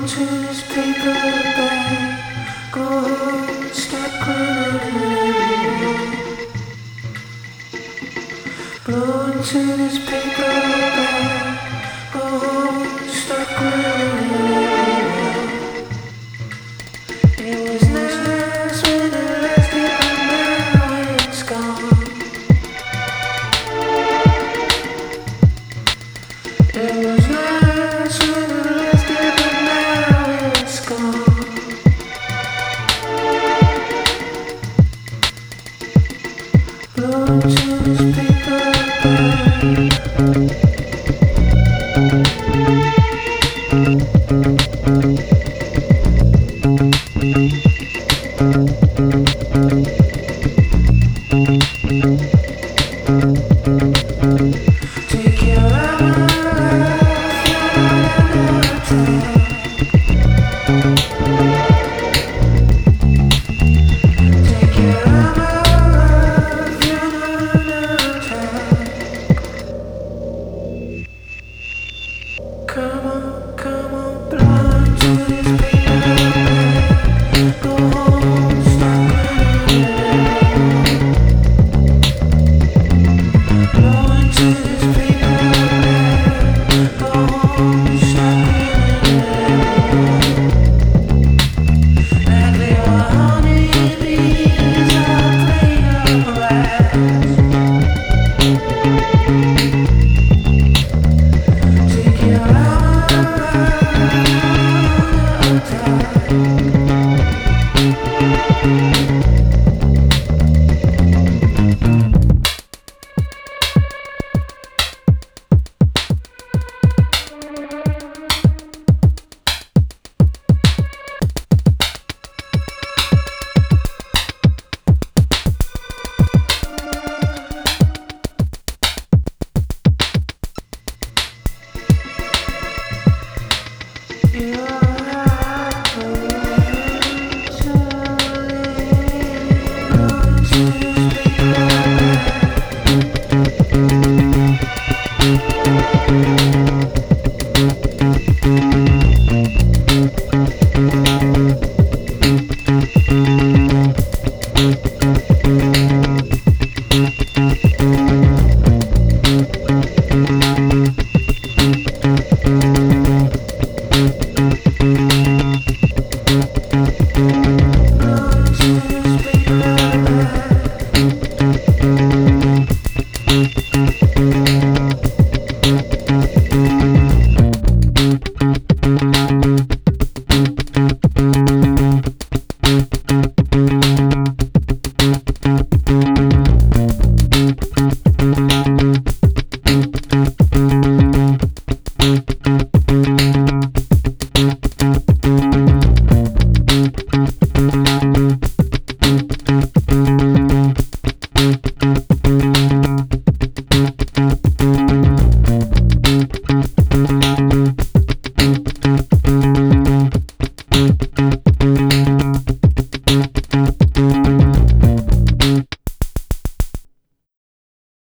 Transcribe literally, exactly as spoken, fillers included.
to this paper bag. Go home, start crying. Blow into this paper bag. Go home, start crying. It was nice when it lasted, but now it's gone. It was nice when it lasted, but now it's gone. Blow into this paper bag. Take your life, you're Take your life, you're Come on, come on, blow into this paper bag. Go home, stop crying. Blow into this paper bag. Go home, stop crying. Like they were honeybees out playing your eyes. Take your life, Thank you.